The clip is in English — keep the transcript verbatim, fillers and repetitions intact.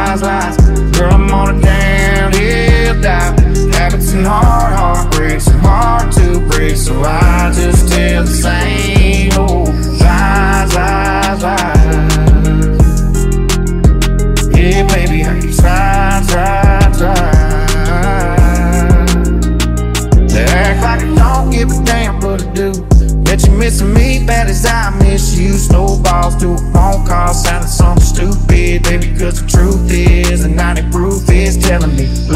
lies, lies. Girl, I'm on a downhill dive. Habits and hard heartbreaks are hard to break, so I just tell the same old lies, lies, lies. Yeah, baby, I can try, try, try. They act like I don't give a damn, but I do. Bet you're missing me bad as I miss you. Snowballs to a phone call sounding something stupid, baby, cause the truth is, and ninety proof is telling me